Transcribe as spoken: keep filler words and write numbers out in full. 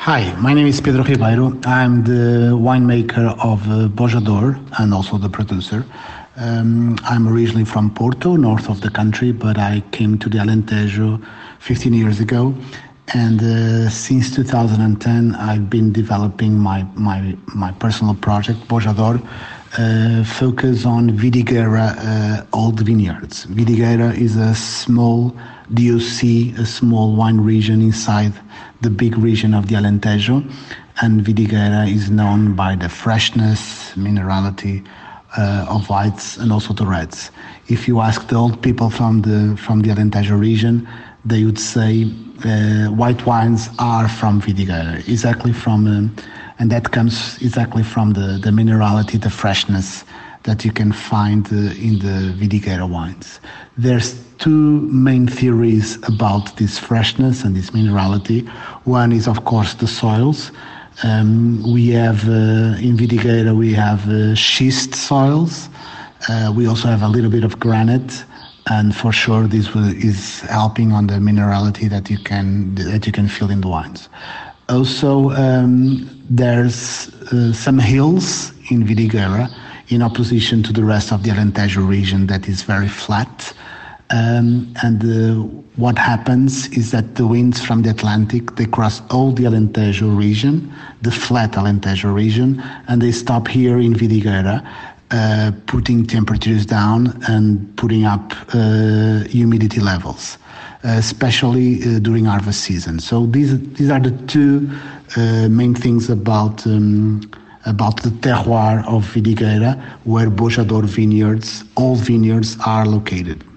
Hi, my name is Pedro Ribeiro. I'm the winemaker of uh, Bojador and also the producer. Um, I'm originally from Porto, north of the country, but I came to the Alentejo fifteen years ago. And uh, since two thousand ten, I've been developing my, my, my personal project, Bojador, uh, focus on Vidigueira uh, old vineyards. Vidigueira is a small D O C, a small wine region inside the big region of the Alentejo, and Vidigueira is known by the freshness, minerality uh, of whites and also the reds. If you ask the old people from the from the Alentejo region, they would say uh, white wines are from Vidigueira, exactly from, um, and that comes exactly from the, the minerality, the freshness that you can find uh, in the Vidigueira wines. There's two main theories about this freshness and this minerality. One is, of course, the soils. Um, we have, uh, in Vidigueira, we have uh, schist soils. Uh, we also have a little bit of granite, and for sure this will, is helping on the minerality that you can that you can feel in the wines. Also, um, there's uh, some hills in Vidigueira, in opposition to the rest of the Alentejo region that is very flat. Um, and uh, what happens is that the winds from the Atlantic, they cross all the Alentejo region, the flat Alentejo region, and they stop here in Vidigueira, uh, putting temperatures down and putting up uh, humidity levels, uh, especially uh, during harvest season. So these these are the two uh, main things about um, about the terroir of Vidigueira, where Bojador vineyards, all vineyards, are located.